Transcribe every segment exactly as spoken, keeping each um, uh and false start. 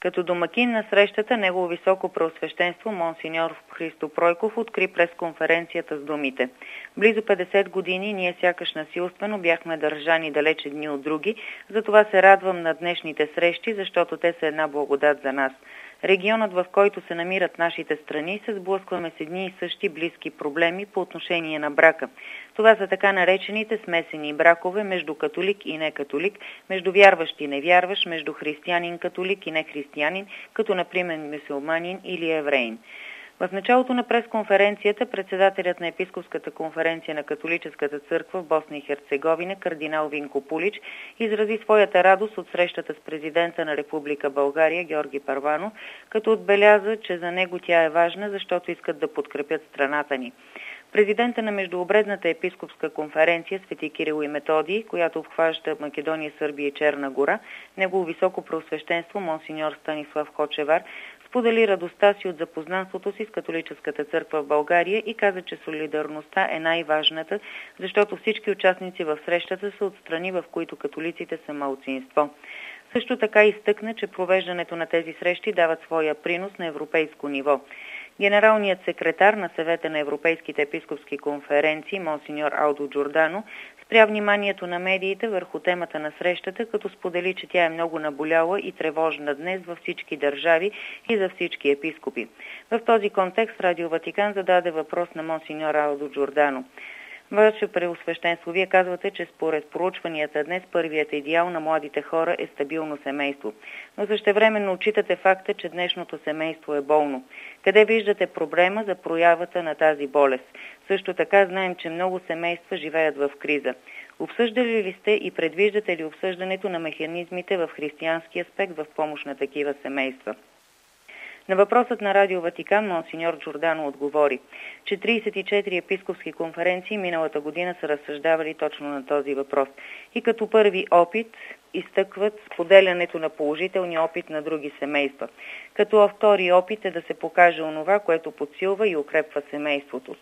Като домакин на срещата, Негово високо преосвещенство монсеньор Христо Пройков откри пресконференцията с думите: близо петдесет години ние сякаш насилствено бяхме държани далеч едни от други, затова се радвам на днешните срещи, защото те са една благодат за нас. Регионът, в който се намират нашите страни, се сблъскваме с едни и същи близки проблеми по отношение на брака. Това са така наречените смесени бракове между католик и некатолик, между вярващ и невярващ, между християнин-католик и нехристиянин, като например мюсюлманин или евреин. В началото на пресконференцията председателят на Епископската конференция на Католическата църква в Босна и Херцеговина, кардинал Винко Пулич, изрази своята радост от срещата с президента на Република България Георги Първанов, като отбеляза, че за него тя е важна, защото искат да подкрепят страната ни. Президента на Междуобредната епископска конференция Свети Кирил и Методий, която обхваща Македония, Сърбия и Черна гора, Негово високо преосвещенство монсеньор Станислав Хочевар, сподели радостта си от запознанството си с католическата църква в България и каза, че солидарността е най-важната, защото всички участници в срещата са от страни, в които католиците са малцинство. Също така изтъкна, че провеждането на тези срещи дават своя принос на европейско ниво. Генералният секретар на Съвета на Европейските епископски конференции, монсеньор Алдо Джордано, спря вниманието на медиите върху темата на срещата, като сподели, че тя е много наболяла и тревожна днес във всички държави и за всички епископи. В този контекст Радио Ватикан зададе въпрос на монсеньор Алдо Джордано. Ваше Преосвещенство, вие казвате, че според проучванията днес първият идеал на младите хора е стабилно семейство. Но същевременно отчитате факта, че днешното семейство е болно. Къде виждате проблема за проявата на тази болест? Също така знаем, че много семейства живеят в криза. Обсъждали ли сте и предвиждате ли обсъждането на механизмите в християнски аспект в помощ на такива семейства? На въпросът на Радио Ватикан монсеньор Джордано отговори, че тридесет и четири епископски конференции миналата година са разсъждавали точно на този въпрос и като първи опит изтъкват споделянето на положителния опит на други семейства. Като втори опит е да се покаже онова, което подсилва и укрепва семейството.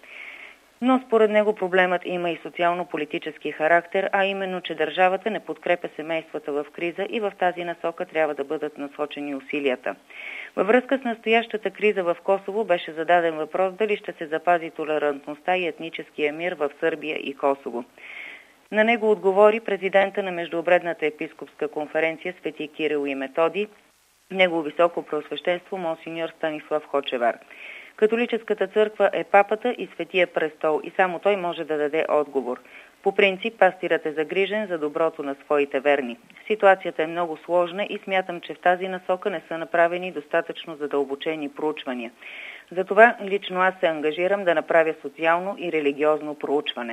Но според него проблемът има и социално-политически характер, а именно, че държавата не подкрепя семействата в криза и в тази насока трябва да бъдат насочени усилията. Във връзка с настоящата криза в Косово беше зададен въпрос дали ще се запази толерантността и етническия мир в Сърбия и Косово. На него отговори президента на Междуобредната епископска конференция Свети Кирил и Методий, Негово високо преосвещенство монсеньор Станислав Хочевар. Католическата църква е папата и Светия престол и само той може да даде отговор. По принцип, пастирът е загрижен за доброто на своите верни. Ситуацията е много сложна и смятам, че в тази насока не са направени достатъчно задълбочени проучвания. Затова лично аз се ангажирам да направя социално и религиозно проучване.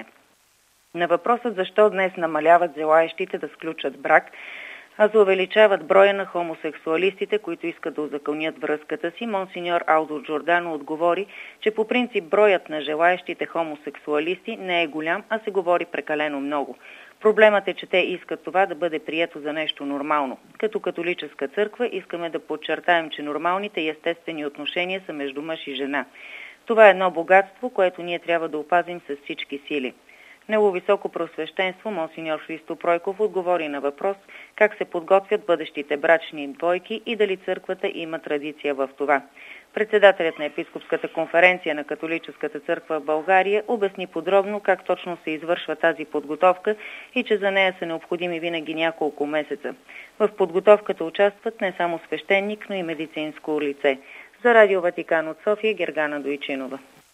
На въпросът защо днес намаляват желаещите да сключат брак, а за увеличават броя на хомосексуалистите, които искат да узаконят връзката си, монсеньор Алдо Джордано отговори, че по принцип броят на желаещите хомосексуалисти не е голям, а се говори прекалено много. Проблемът е, че те искат това да бъде прието за нещо нормално. Като католическа църква искаме да подчертаем, че нормалните и естествени отношения са между мъж и жена. Това е едно богатство, което ние трябва да опазим с всички сили. Негово високо преосвещенство монсеньор Христо Пройков отговори на въпрос как се подготвят бъдещите брачни двойки и дали църквата има традиция в това. Председателят на Епископската конференция на Католическата църква в България обясни подробно как точно се извършва тази подготовка и че за нея са необходими винаги няколко месеца. В подготовката участват не само свещеник, но и медицинско лице. За Радио Ватикан от София Гергана Дойчинова.